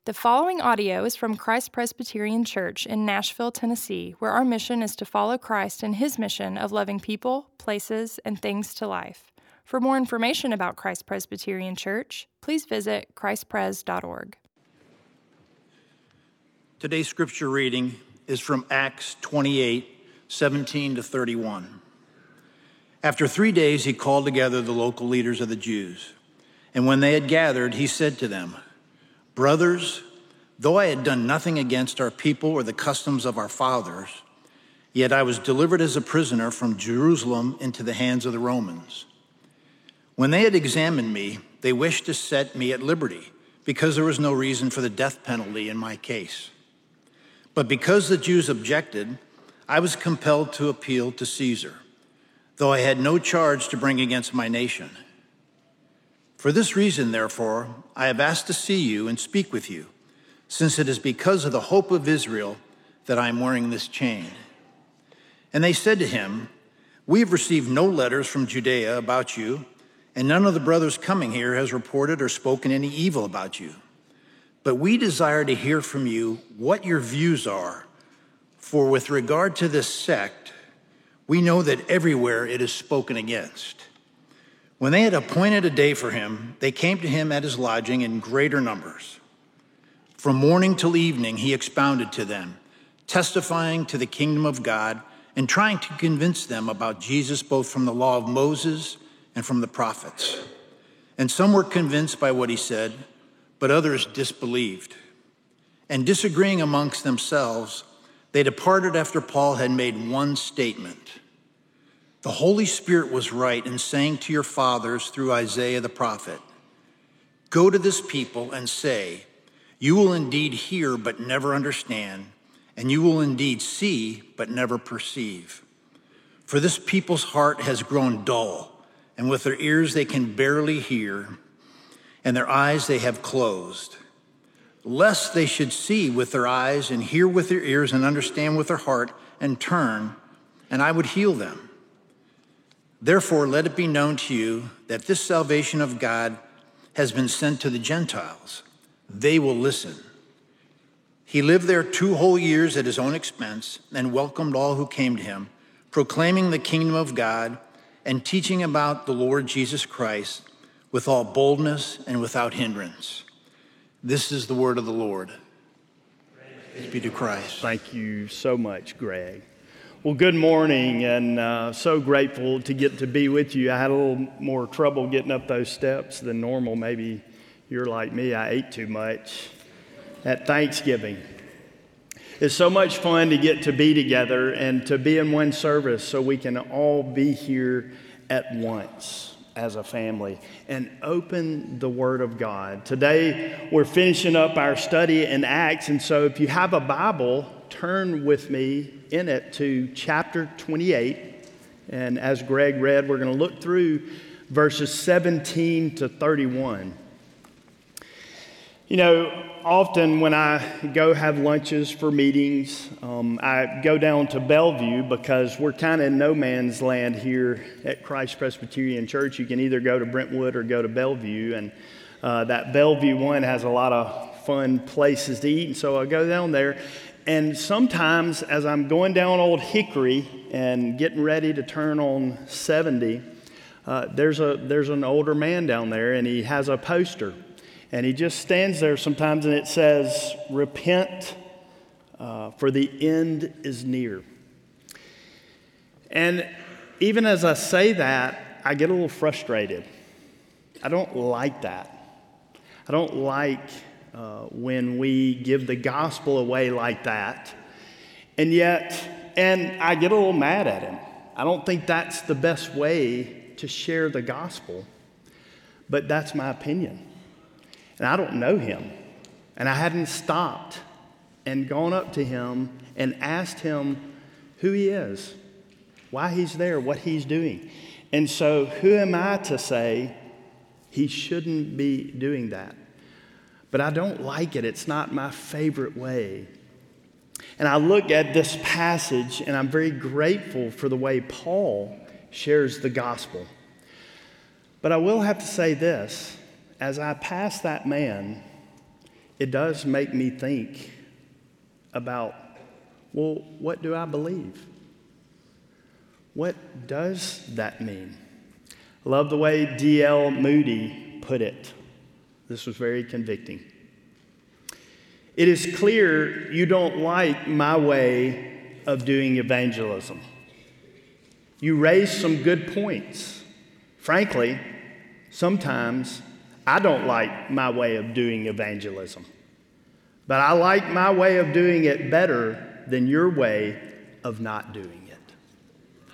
The following audio is from Christ Presbyterian Church in Nashville, Tennessee, where our mission is to follow Christ in his mission of loving people, places, and things to life. For more information about Christ Presbyterian Church, please visit christpres.org. Today's scripture reading is from Acts 28:17-31. After 3 days, he called together the local leaders of the Jews. And when they had gathered, he said to them, "Brothers, though I had done nothing against our people or the customs of our fathers, yet I was delivered as a prisoner from Jerusalem into the hands of the Romans. When they had examined me, they wished to set me at liberty, because there was no reason for the death penalty in my case. But because the Jews objected, I was compelled to appeal to Caesar, though I had no charge to bring against my nation. For this reason, therefore, I have asked to see you and speak with you, since it is because of the hope of Israel that I am wearing this chain." And they said to him, "We have received no letters from Judea about you, and none of the brothers coming here has reported or spoken any evil about you. But we desire to hear from you what your views are, for with regard to this sect, we know that everywhere it is spoken against." When they had appointed a day for him, they came to him at his lodging in greater numbers. From morning till evening, he expounded to them, testifying to the kingdom of God and trying to convince them about Jesus, both from the law of Moses and from the prophets. And some were convinced by what he said, but others disbelieved. And disagreeing amongst themselves, they departed after Paul had made one statement: "The Holy Spirit was right in saying to your fathers through Isaiah the prophet, 'Go to this people and say, you will indeed hear but never understand, and you will indeed see but never perceive. For this people's heart has grown dull, and with their ears they can barely hear, and their eyes they have closed, lest they should see with their eyes and hear with their ears and understand with their heart and turn, and I would heal them. Therefore, let it be known to you that this salvation of God has been sent to the Gentiles. They will listen.' He lived there 2 whole years at his own expense and welcomed all who came to him, proclaiming the kingdom of God and teaching about the Lord Jesus Christ with all boldness and without hindrance." This is the word of the Lord. Praise be to Christ. Thank you so much, Greg. Well, good morning, and so grateful to get to be with you. I had a little more trouble getting up those steps than normal. Maybe you're like me, I ate too much at Thanksgiving. It's so much fun to get to be together and to be in one service so we can all be here at once as a family and open the Word of God. Today, we're finishing up our study in Acts, and so if you have a Bible, turn with me in it to chapter 28. And as Greg read, we're going to look through verses 17 to 31. You know, often when I go have lunches for meetings, I go down to Bellevue because we're kind of in no man's land here at Christ Presbyterian Church. You can either go to Brentwood or go to Bellevue, and that Bellevue one has a lot of fun places to eat, and so I go down there. And sometimes as I'm going down Old Hickory and getting ready to turn on 70, there's an older man down there, and he has a poster. And he just stands there sometimes, and it says, "Repent, for the end is near." And even as I say that, I get a little frustrated. I don't like that. I don't like when we give the gospel away like that. And I get a little mad at him. I don't think that's the best way to share the gospel, but that's my opinion. And I don't know him. And I hadn't stopped and gone up to him and asked him who he is, why he's there, what he's doing. And so who am I to say he shouldn't be doing that? But I don't like it. It's not my favorite way. And I look at this passage, and I'm very grateful for the way Paul shares the gospel. But I will have to say this. As I pass that man, it does make me think about, well, what do I believe? What does that mean? I love the way D.L. Moody put it. This was very convicting. It is clear you don't like my way of doing evangelism. You raise some good points. Frankly, sometimes I don't like my way of doing evangelism. But I like my way of doing it better than your way of not doing it.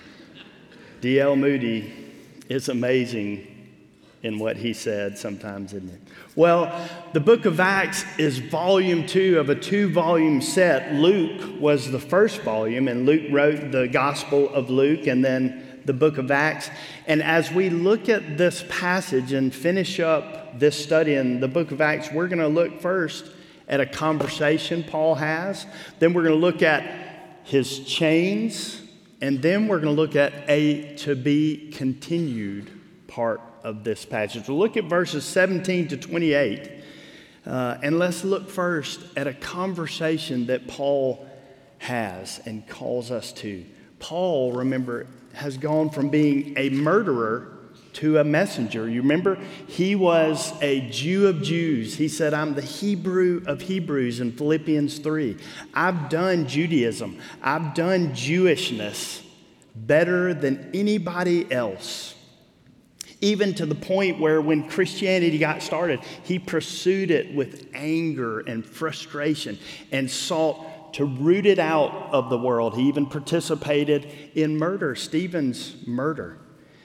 D.L. Moody is amazing in what he said sometimes, isn't it? Well, the book of Acts is volume 2 of a 2-volume set. Luke was the first volume, and Luke wrote the Gospel of Luke and then the book of Acts. And as we look at this passage and finish up this study in the book of Acts, we're going to look first at a conversation Paul has. Then we're going to look at his chains. And then we're going to look at a to be continued part of this passage. We'll look at verses 17 to 28. And let's look first at a conversation that Paul has and calls us to. Paul, remember, has gone from being a murderer to a messenger. You remember, he was a Jew of Jews. He said, I'm the Hebrew of Hebrews in Philippians 3. I've done Judaism. I've done Jewishness better than anybody else. Even to the point where when Christianity got started, he pursued it with anger and frustration and sought to root it out of the world. He even participated in murder, Stephen's murder.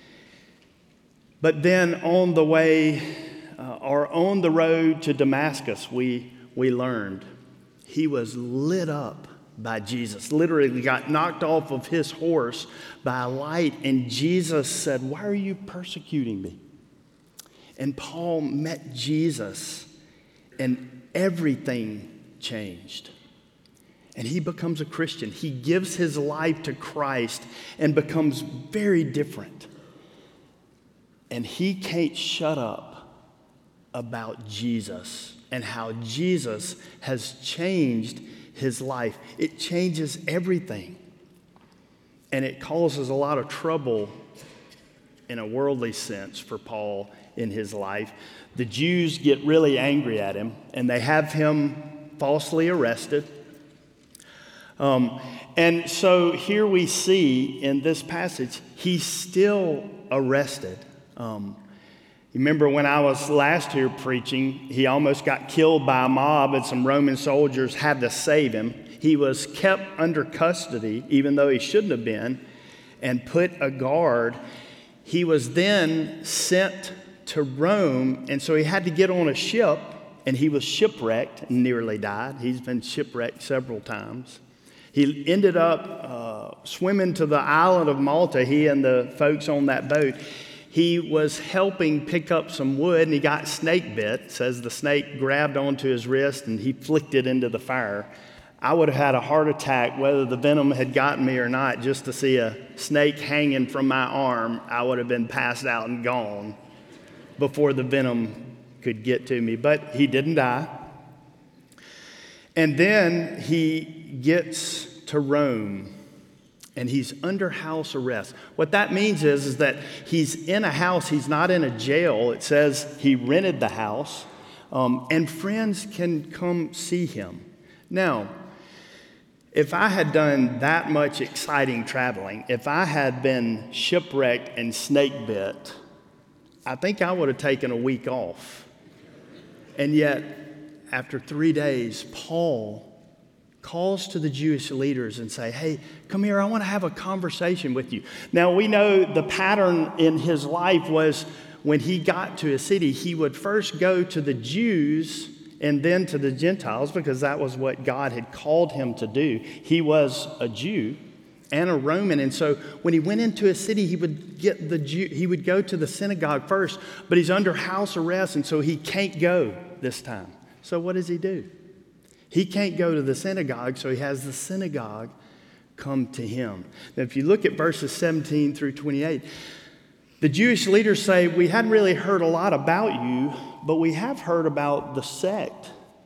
But then on the way, or on the road to Damascus, we learned he was lit up by Jesus. Literally got knocked off of his horse by a light, and Jesus said, why are you persecuting me? And Paul met Jesus, and everything changed. And he becomes a Christian. He gives his life to Christ and becomes very different. And he can't shut up about Jesus and how Jesus has changed his life. It changes everything. And it causes a lot of trouble in a worldly sense for Paul in his life. The Jews get really angry at him, and they have him falsely arrested. And so here we see in this passage, he's still arrested. You remember when I was last here preaching, he almost got killed by a mob, and some Roman soldiers had to save him. He was kept under custody, even though he shouldn't have been, and put a guard. He was then sent to Rome, and so he had to get on a ship, and he was shipwrecked and nearly died. He's been shipwrecked several times. He ended up swimming to the island of Malta, he and the folks on that boat. He was helping pick up some wood, and he got snake bit. It says the snake grabbed onto his wrist, and he flicked it into the fire. I would have had a heart attack whether the venom had gotten me or not. Just to see a snake hanging from my arm, I would have been passed out and gone before the venom could get to me. But he didn't die. And then he gets to Rome, and he's under house arrest. What that means is that he's in a house. He's not in a jail. It says he rented the house, and friends can come see him. Now, if I had done that much exciting traveling, if I had been shipwrecked and snake bit, I think I would have taken a week off. And yet, after 3 days, Paul calls to the Jewish leaders and say, hey, come here, I want to have a conversation with you. Now, we know the pattern in his life was when he got to a city, he would first go to the Jews and then to the Gentiles, because that was what God had called him to do. He was a Jew and a Roman, and so when he went into a city, he would go to the synagogue first, but he's under house arrest, and so he can't go this time. So what does he do? He can't go to the synagogue, so he has the synagogue come to him. Now, if you look at verses 17 through 28, the Jewish leaders say, we hadn't really heard a lot about you, but we have heard about the sect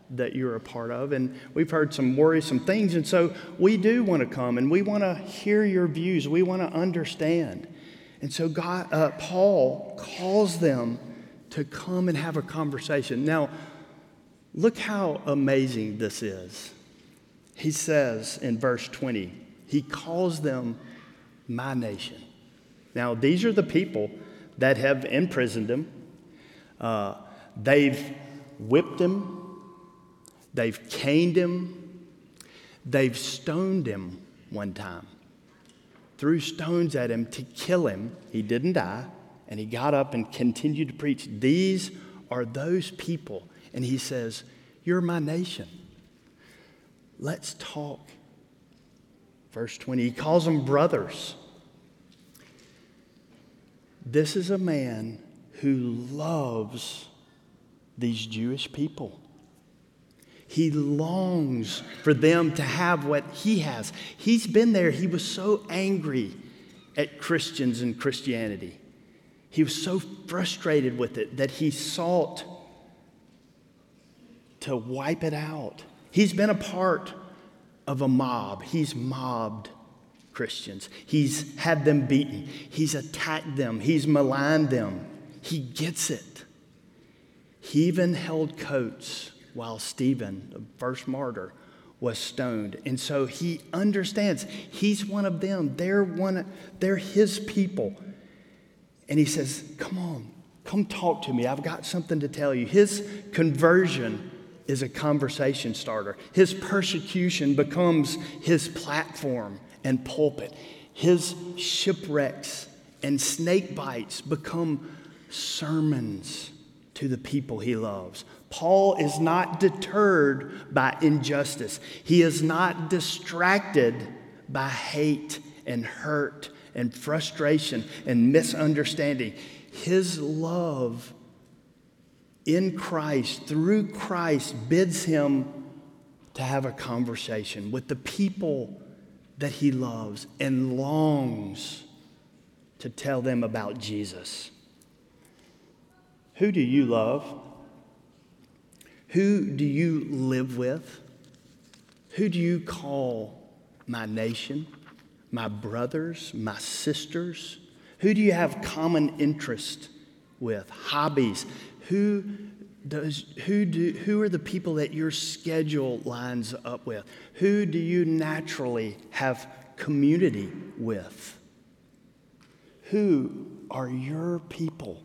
that you're a part of, and we've heard some worrisome things, and so we do want to come and we want to hear your views. We want to understand. And so Paul calls them to come and have a conversation. Now, look how amazing this is. He says in verse 20, he calls them my nation. Now, these are the people that have imprisoned him. They've whipped him. They've caned him. They've stoned him one time. Threw stones at him to kill him. He didn't die. And he got up and continued to preach. These are those people. And he says, you're my nation. Let's talk. Verse 20, he calls them brothers. This is a man who loves these Jewish people. He longs for them to have what he has. He's been there. He was so angry at Christians and Christianity. He was so frustrated with it that he sought to wipe it out. He's been a part of a mob. He's mobbed Christians. He's had them beaten. He's attacked them. He's maligned them. He gets it. He even held coats while Stephen, the first martyr, was stoned. And so he understands he's one of them. They're his people. And he says, come on, come talk to me. I've got something to tell you. His conversion is a conversation starter. His persecution becomes his platform and pulpit. His shipwrecks and snake bites become sermons to the people he loves. Paul is not deterred by injustice. He is not distracted by hate and hurt and frustration and misunderstanding. His love in Christ, through Christ, bids him to have a conversation with the people that he loves and longs to tell them about Jesus. Who do you love? Who do you live with? Who do you call my nation, my brothers, my sisters? Who do you have common interest with? Hobbies? Who are the people that your schedule lines up with? Who do you naturally have community with? Who are your people?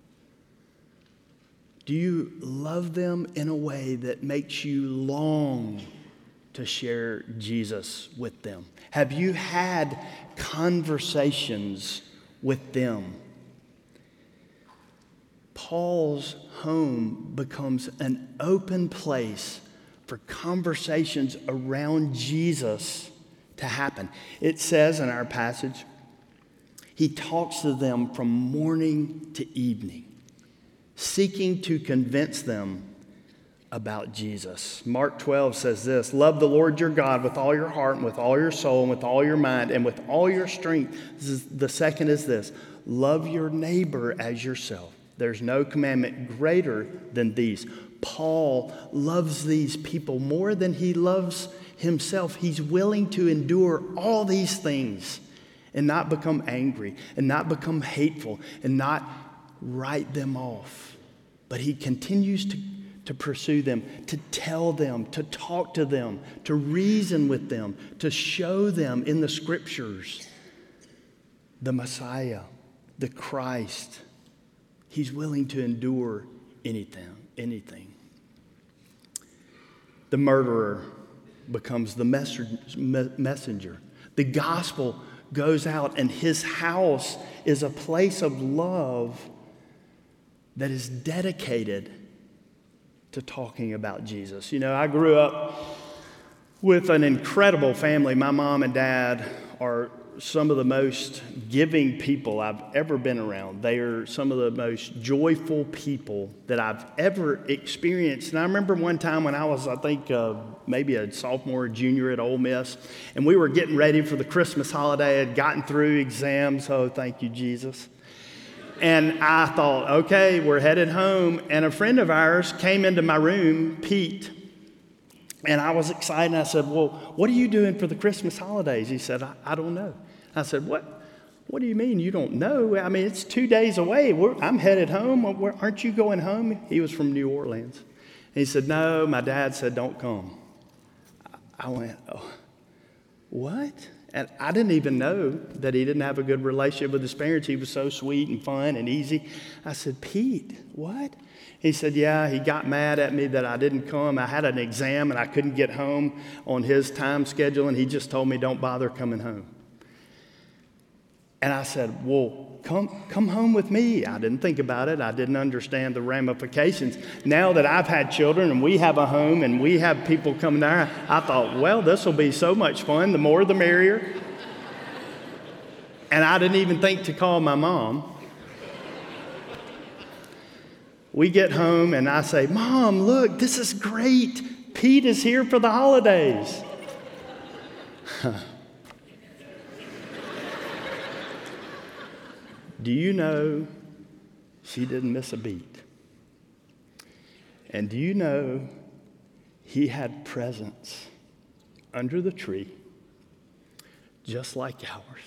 Do you love them in a way that makes you long to share Jesus with them? Have you had conversations with them? Paul's home becomes an open place for conversations around Jesus to happen. It says in our passage, he talks to them from morning to evening, seeking to convince them about Jesus. Mark 12 says this, love the Lord your God with all your heart and with all your soul and with all your mind and with all your strength. The second is this, love your neighbor as yourself. There's no commandment greater than these. Paul loves these people more than he loves himself. He's willing to endure all these things and not become angry and not become hateful and not write them off. But he continues to pursue them, to tell them, to talk to them, to reason with them, to show them in the scriptures the Messiah, the Christ. He's willing to endure anything. The murderer becomes the messenger. The gospel goes out, and his house is a place of love that is dedicated to talking about Jesus. You know, I grew up with an incredible family. My mom and dad are some of the most giving people I've ever been around. They are some of the most joyful people that I've ever experienced. And I remember one time when I was, I think, maybe a sophomore or junior at Ole Miss, and we were getting ready for the Christmas holiday. I had gotten through exams. Oh, thank you, Jesus. And I thought, okay, we're headed home. And a friend of ours came into my room, Pete, And I was excited. And I said, well, what are you doing for the Christmas holidays? He said, I don't know. I said, What do you mean you don't know? I mean, it's 2 days away. I'm headed home. Aren't you going home? He was from New Orleans. And he said, no, my dad said, don't come. I went, oh, what? And I didn't even know that he didn't have a good relationship with his parents. He was so sweet and fun and easy. I said, Pete, what? He said, yeah, he got mad at me that I didn't come. I had an exam and I couldn't get home on his time schedule, and he just told me don't bother coming home. And I said, well, come home with me. I didn't think about it. I didn't understand the ramifications. Now that I've had children and we have a home and we have people coming there, I thought, well, this will be so much fun. The more, the merrier. And I didn't even think to call my mom. We get home and I say, Mom, look, this is great. Pete is here for the holidays. Do you know she didn't miss a beat? And do you know he had presents under the tree just like ours?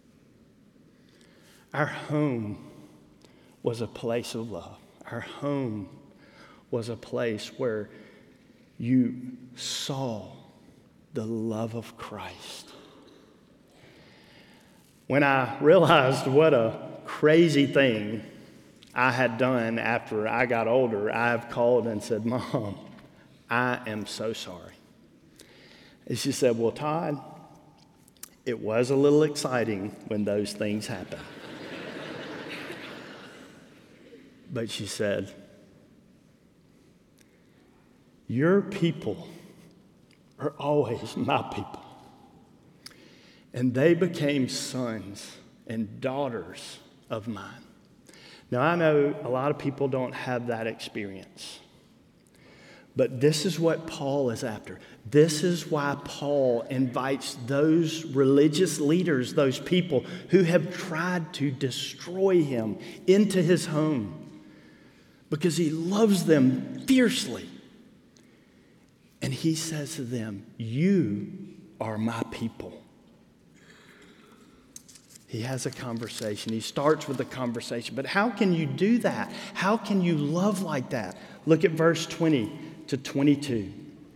Our home was a place of love. Our home was a place where you saw the love of Christ. When I realized what a crazy thing I had done after I got older, I have called and said, Mom, I am so sorry. And she said, well, Todd, it was a little exciting when those things happened. But she said, your people are always my people. And they became sons and daughters of mine. Now, I know a lot of people don't have that experience. But this is what Paul is after. This is why Paul invites those religious leaders, those people who have tried to destroy him, into his home. Because he loves them fiercely. And he says to them, you are my people. He has a conversation. He starts with a conversation. But how can you do that? How can you love like that? Look at verse 20 to 22.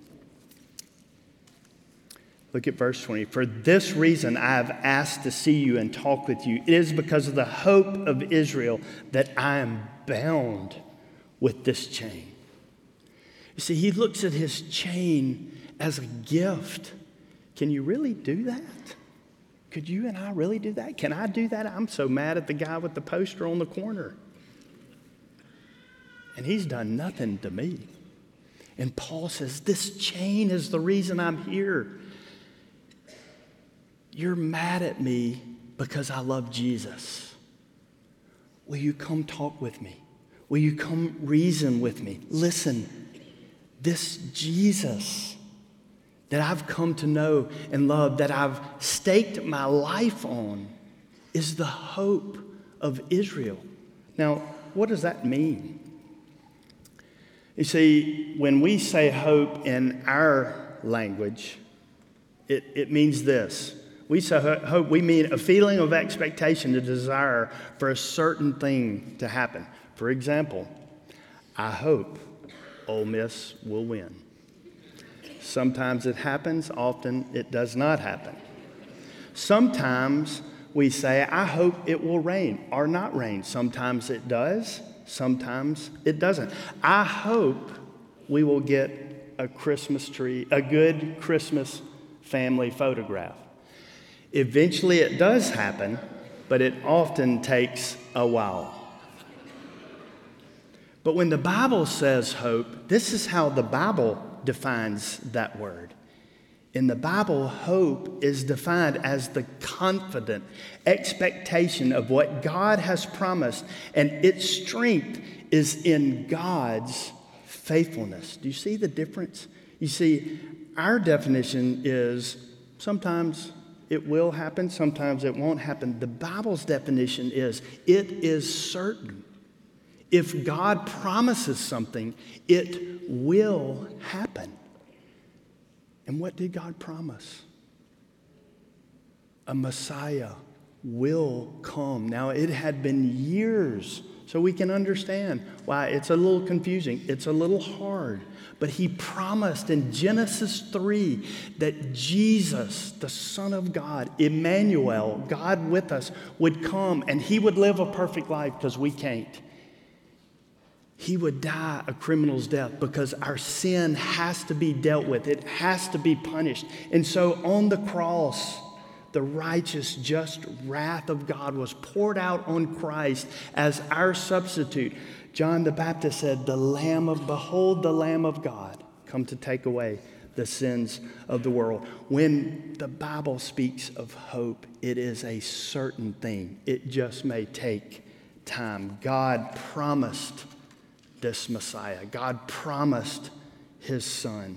Look at verse 20. For this reason I have asked to see you and talk with you. It is because of the hope of Israel that I am bound with this chain. You see, he looks at his chain as a gift. Can you really do that? Could you and I really do that? Can I do that? I'm so mad at the guy with the poster on the corner. And he's done nothing to me. And Paul says, this chain is the reason I'm here. You're mad at me because I love Jesus. Will you come talk with me? Will you come reason with me? Listen, this Jesus that I've come to know and love, that I've staked my life on, is the hope of Israel. Now, what does that mean? You see, when we say hope in our language, it means this. We say hope, we mean a feeling of expectation, a desire for a certain thing to happen. For example, I hope Ole Miss will win. Sometimes it happens, often it does not happen. Sometimes we say, I hope it will rain or not rain. Sometimes it does, sometimes it doesn't. I hope we will get a Christmas tree, a good Christmas family photograph. Eventually it does happen, but it often takes a while. But when the Bible says hope, this is how the Bible defines that word. In the Bible, hope is defined as the confident expectation of what God has promised, and its strength is in God's faithfulness. Do you see the difference? You see, our definition is sometimes it will happen, sometimes it won't happen. The Bible's definition is it is certain. If God promises something, it will happen. And what did God promise? A Messiah will come. Now, it had been years, so we can understand why it's a little confusing. It's a little hard. But he promised in Genesis 3 that Jesus, the Son of God, Emmanuel, God with us, would come and he would live a perfect life because we can't. He would die a criminal's death because our sin has to be dealt with. It has to be punished. And so on the cross, the righteous, just wrath of God was poured out on Christ as our substitute. John the Baptist said, behold the Lamb of God, come to take away the sins of the world. When the Bible speaks of hope, it is a certain thing. It just may take time. God promised this Messiah. God promised his Son.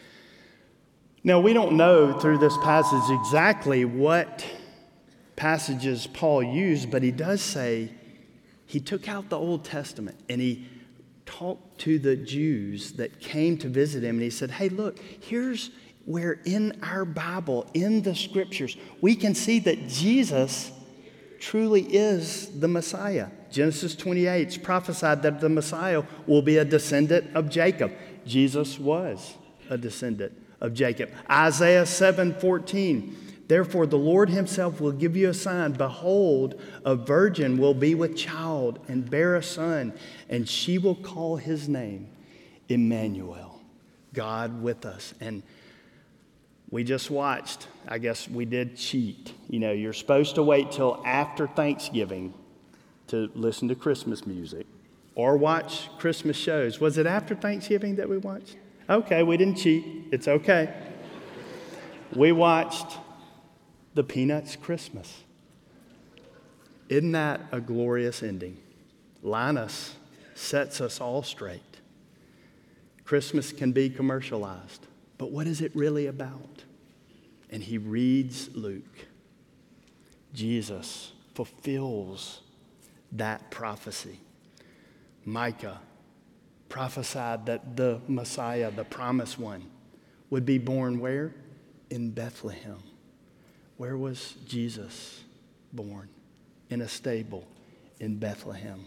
Now, we don't know through this passage exactly what passages Paul used, but he does say he took out the Old Testament and he talked to the Jews that came to visit him, and he said, hey, look, here's where in our Bible, in the Scriptures, we can see that Jesus truly is the Messiah. Genesis 28, it's prophesied that the Messiah will be a descendant of Jacob. Jesus was a descendant of Jacob. Isaiah 7:14, therefore the Lord himself will give you a sign. Behold, a virgin will be with child and bear a son, and she will call his name Emmanuel, God with us. And we just watched, I guess we did cheat. You know, you're supposed to wait till after Thanksgiving to listen to Christmas music or watch Christmas shows. Was it after Thanksgiving that we watched? Okay, we didn't cheat. It's okay. We watched the Peanuts Christmas. Isn't that a glorious ending? Linus sets us all straight. Christmas can be commercialized, but what is it really about? And he reads Luke. Jesus fulfills that prophecy. Micah prophesied that the Messiah, the promised one, would be born where? In Bethlehem. Where was Jesus born? In a stable in Bethlehem.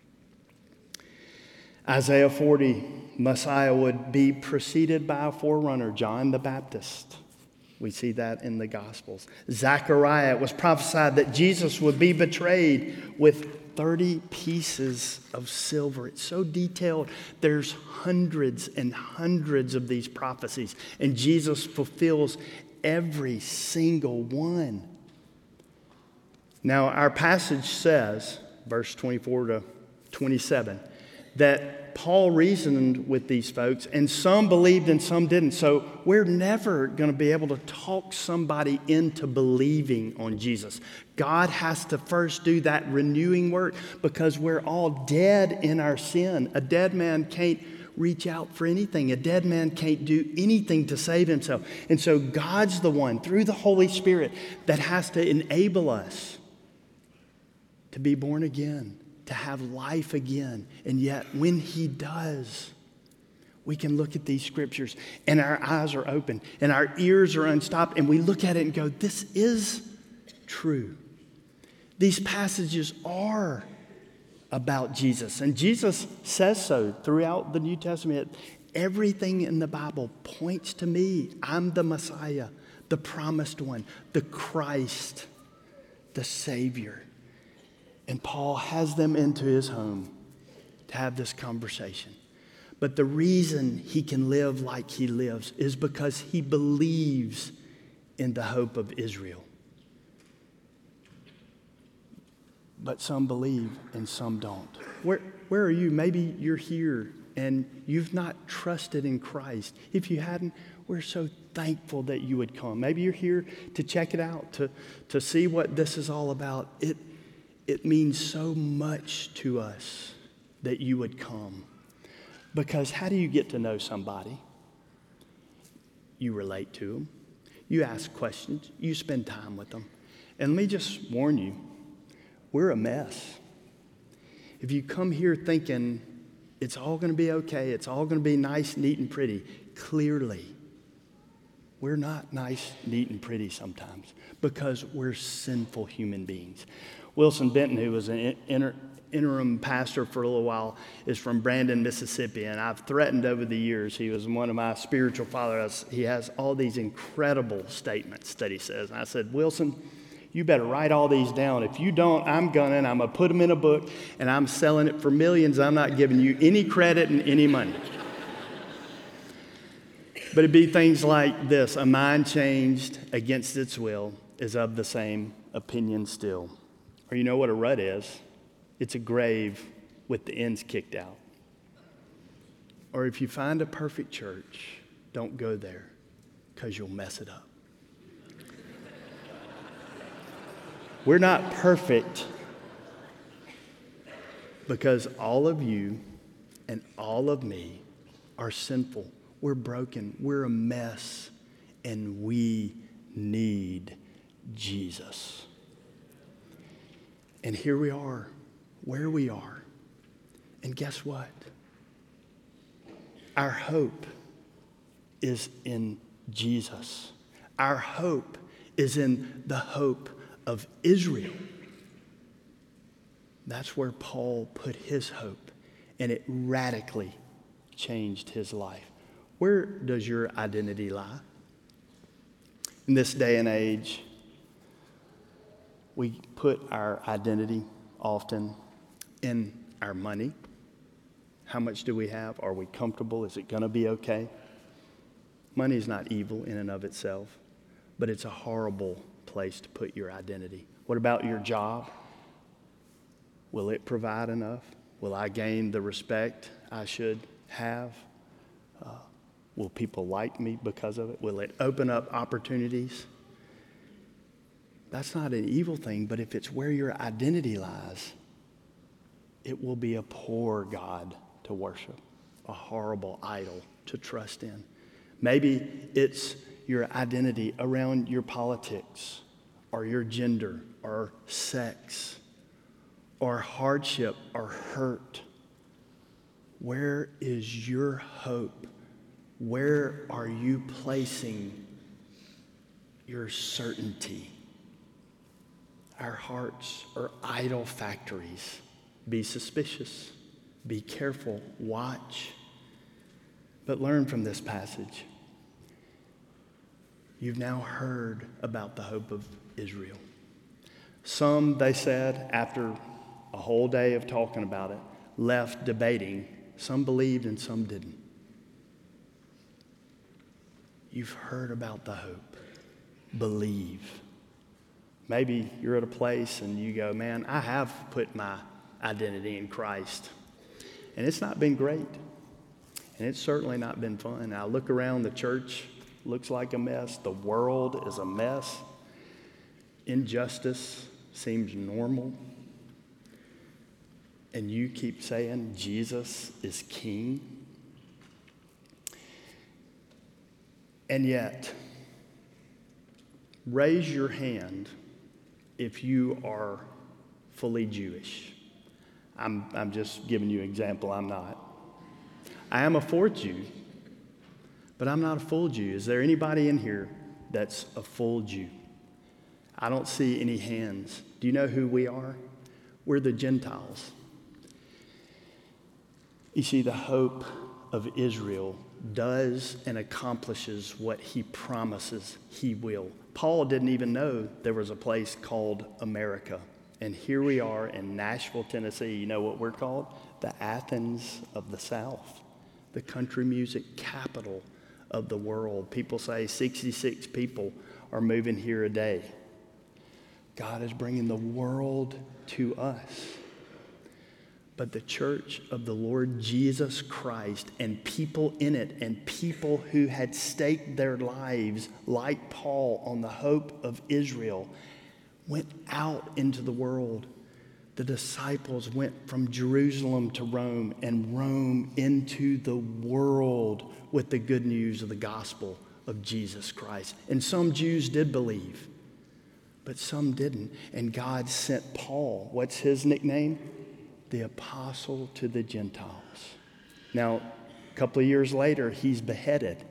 Isaiah 40, Messiah would be preceded by a forerunner, John the Baptist. We see that in the Gospels. Zechariah, it was prophesied that Jesus would be betrayed with 30 pieces of silver. It's so detailed. There's hundreds and hundreds of these prophecies, and Jesus fulfills every single one. Now, our passage says, verse 24 to 27, that Paul reasoned with these folks, and some believed and some didn't. So we're never going to be able to talk somebody into believing on Jesus. God has to first do that renewing work because we're all dead in our sin. A dead man can't reach out for anything. A dead man can't do anything to save himself. And so God's the one, through the Holy Spirit, that has to enable us to be born again, to have life again. And yet, when he does, we can look at these scriptures and our eyes are open and our ears are unstopped, and we look at it and go, this is true. These passages are about Jesus. And Jesus says so throughout the New Testament. Everything in the Bible points to me. I'm the Messiah, the promised one, the Christ, the Savior. And Paul has them into his home to have this conversation. But the reason he can live like he lives is because he believes in the hope of Israel. But some believe and some don't. Where are you? Maybe you're here and you've not trusted in Christ. If you hadn't, we're so thankful that you would come. Maybe you're here to check it out, to see what this is all about. It means so much to us that you would come. Because how do you get to know somebody? You relate to them. You ask questions. You spend time with them. And let me just warn you, we're a mess. If you come here thinking it's all going to be okay, it's all going to be nice, neat, and pretty, clearly We're not nice, neat, and pretty sometimes because we're sinful human beings. Wilson Benton, who was an interim pastor for a little while, is from Brandon, Mississippi, and I've threatened over the years. He was one of my spiritual fathers. He has all these incredible statements that he says. And I said, Wilson, you better write all these down. If you don't, I'm going to put them in a book, and I'm selling it for millions. I'm not giving you any credit and any money. But it'd be things like this: a mind changed against its will is of the same opinion still. Or you know what a rut is? It's a grave with the ends kicked out. Or if you find a perfect church, don't go there because you'll mess it up. We're not perfect because all of you and all of me are sinful. We're broken. We're a mess. And we need Jesus. And here we are, where we are. And guess what? Our hope is in Jesus. Our hope is in the hope of Israel. That's where Paul put his hope, and it radically changed his life. Where does your identity lie? In this day and age, we put our identity often in our money. How much do we have? Are we comfortable? Is it going to be okay? Money is not evil in and of itself, but it's a horrible place to put your identity. What about your job? Will it provide enough? Will I gain the respect I should have? Will people like me because of it? Will it open up opportunities? That's not an evil thing, but if it's where your identity lies, it will be a poor God to worship, a horrible idol to trust in. Maybe it's your identity around your politics or your gender or sex or hardship or hurt. Where is your hope? Where are you placing your certainty? Our hearts are idol factories. Be suspicious. Be careful. Watch. But learn from this passage. You've now heard about the hope of Israel. Some, they said, after a whole day of talking about it, left debating. Some believed and some didn't. You've heard about the hope. Believe. Maybe you're at a place and you go, man, I have put my identity in Christ. And it's not been great. And it's certainly not been fun. I look around, the church looks like a mess. The world is a mess. Injustice seems normal. And you keep saying Jesus is king. And yet, raise your hand if you are fully Jewish. I'm just giving you an example. I'm not. I am a fourth Jew, but I'm not a full Jew. Is there anybody in here that's a full Jew? I don't see any hands. Do you know who we are? We're the Gentiles. You see, the hope of Israel does and accomplishes what he promises he will. Paul didn't even know there was a place called America. And here we are in Nashville, Tennessee. You know what we're called? The Athens of the South, the country music capital of the world. People say 66 people are moving here a day. God is bringing the world to us. But the church of the Lord Jesus Christ and people in it and people who had staked their lives like Paul on the hope of Israel went out into the world. The disciples went from Jerusalem to Rome and Rome into the world with the good news of the gospel of Jesus Christ. And some Jews did believe, but some didn't. And God sent Paul. What's his nickname? The apostle to the Gentiles. Now, a couple of years later, he's beheaded.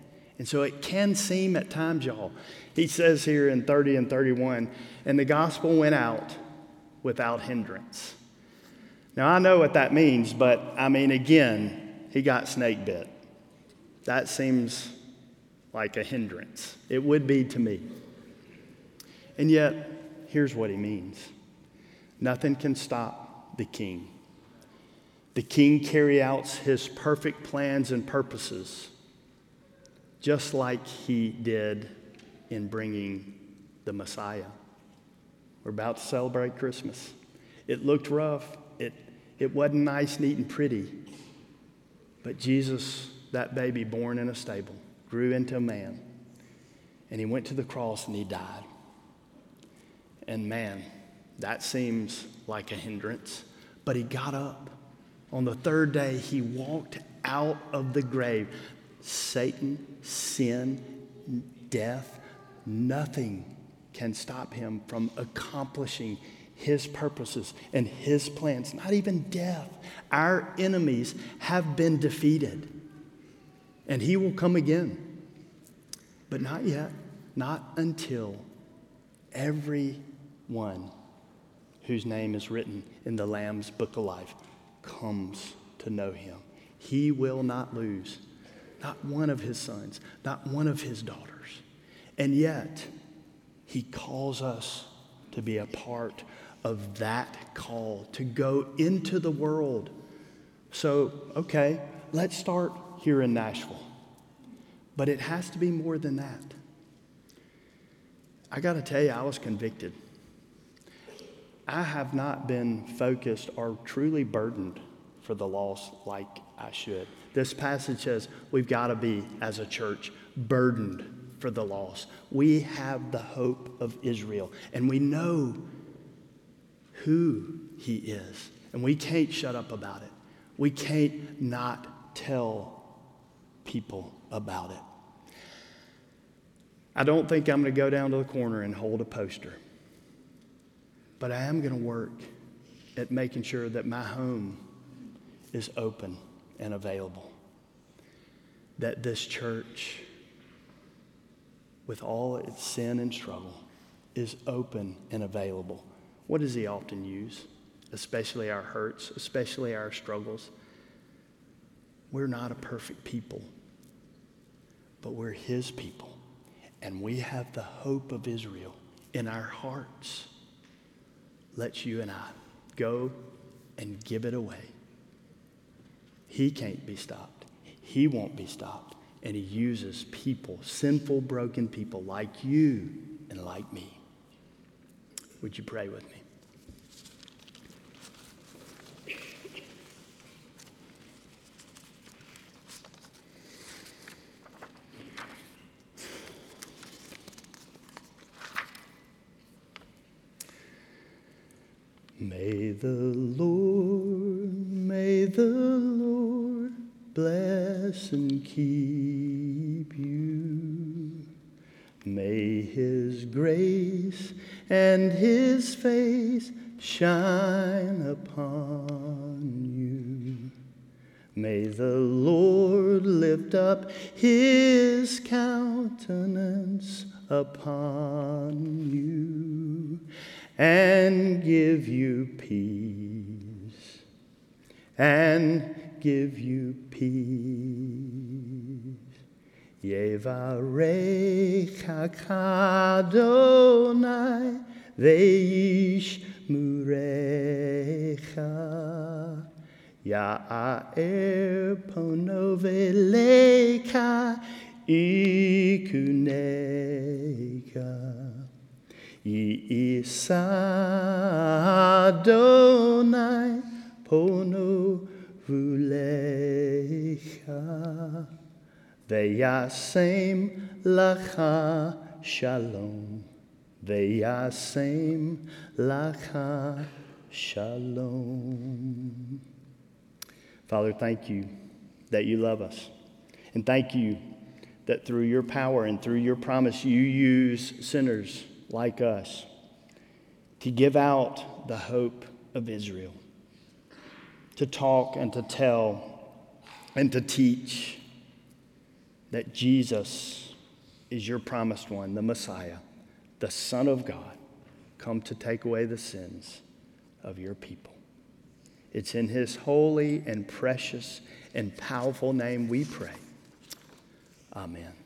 And so it can seem at times, y'all. He says here in 30 and 31, and the gospel went out without hindrance. Now, I know what that means, but I mean, again, he got snake bit. That seems like a hindrance. It would be to me. And yet, here's what he means. Nothing can stop the king. The king carries out his perfect plans and purposes, just like he did in bringing the Messiah. We're about to celebrate Christmas. It looked rough. It wasn't nice, neat, and pretty. But Jesus, that baby born in a stable, grew into a man. And he went to the cross and he died. And man, that seems like a hindrance. But he got up. On the third day, he walked out of the grave. Satan, sin, death, nothing can stop him from accomplishing his purposes and his plans. Not even death. Our enemies have been defeated. And he will come again. But not yet. Not until everyone whose name is written in the Lamb's book of life comes to know him. He will not lose. Not one of his sons. Not one of his daughters. And yet, he calls us to be a part of that call, to go into the world. So, okay, let's start here in Nashville. But it has to be more than that. I got to tell you, I was convicted. I have not been focused or truly burdened for the lost like I should. This passage says we've got to be, as a church, burdened for the lost. We have the hope of Israel, and we know who he is, and we can't shut up about it. We can't not tell people about it. I don't think I'm going to go down to the corner and hold a poster, but I am going to work at making sure that my home is open and available, that this church, with all its sin and struggle, is open and available. What does he often use? Especially our hurts, especially our struggles. We're not a perfect people, but we're his people. And we have the hope of Israel in our hearts. Let you and I go and give it away. He can't be stopped. He won't be stopped. And he uses people, sinful, broken people like you and like me. Would you pray with me? May the Lord bless and keep you. May his grace and his face shine upon you. May the Lord lift up his countenance upon you and give you peace, and give you peace. Yevarecha Adonai ve'yishmurecha, Ya'er pono velecha ikunecha. Yi'isa Adonai pono vulecha, ve'yasem lacha shalom, ve'yasem lacha shalom. Father, thank you that you love us. And thank you that through your power and through your promise, you use sinners like us to give out the hope of Israel, to talk and to tell and to teach that Jesus is your promised one, the Messiah, the Son of God, come to take away the sins of your people. It's in his holy and precious and powerful name we pray. Amen.